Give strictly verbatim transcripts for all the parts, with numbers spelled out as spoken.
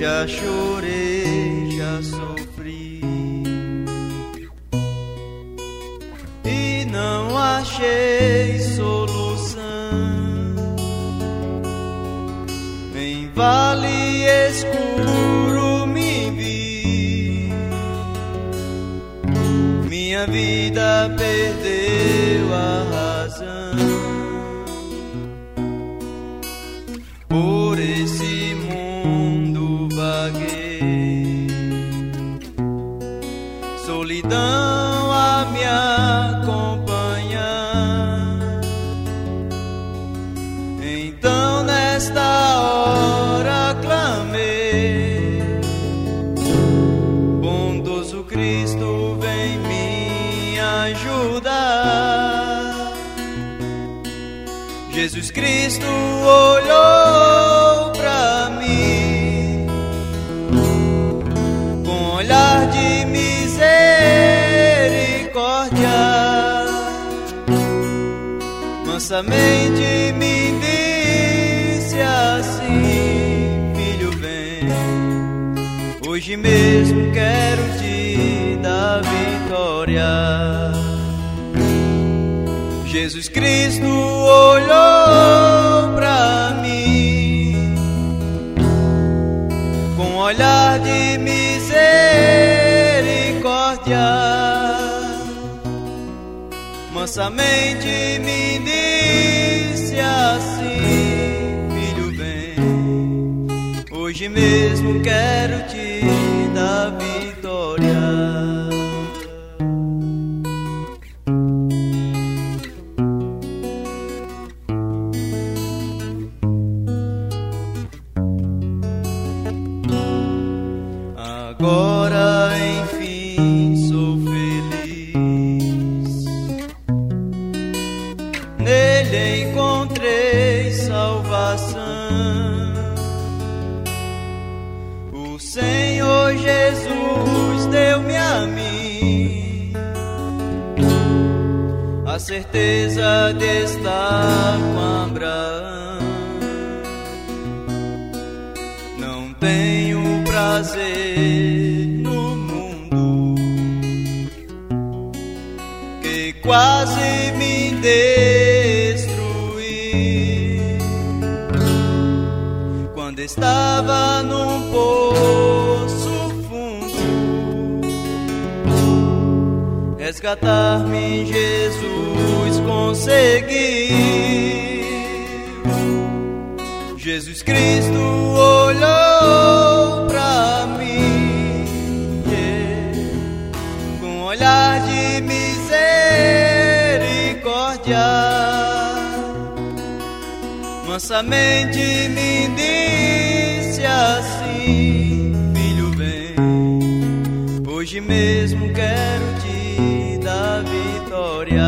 já chorei, já sofri e não achei solução. Em vale escuro me vi, minha vida perdeu a razão. Por esse mundo vaguei, solidão a me acompanhar. Então nesta hora clamei, bondoso Cristo vem me ajudar. Jesus Cristo olhou pra mim com olhar de misericórdia, mansamente me disse assim: filho, vem, hoje mesmo quero te dar vitória. Jesus Cristo olhou pra mim com olhar de misericórdia, mansamente me disse assim: filho, vem, hoje mesmo quero te dar vitória. Agora enfim sou feliz, nele encontrei salvação. O Senhor Jesus deu-me a mim a certeza de estar com Abraão. Não tenho prazer no mundo que quase me destruí, quando estava num poço fundo. Resgatar-me Jesus conseguiu. Jesus Cristo olhou pra mim, yeah, com olhar de misericórdia, mansamente me disse assim: filho, vem, hoje mesmo quero te dar vitória.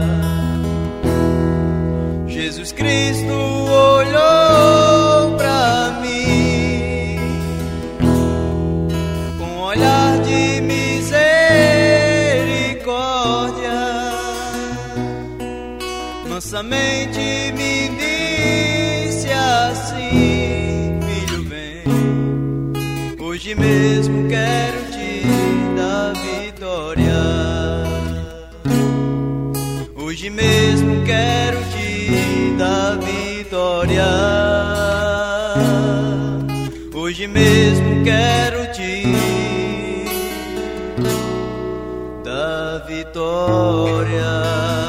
Jesus Cristo olhou pra mim com olhar de misericórdia, mansamente me disse assim: filho, vem, hoje mesmo quero te dar vitória. Hoje mesmo quero te dar vitória. Hoje mesmo quero te dar vitória.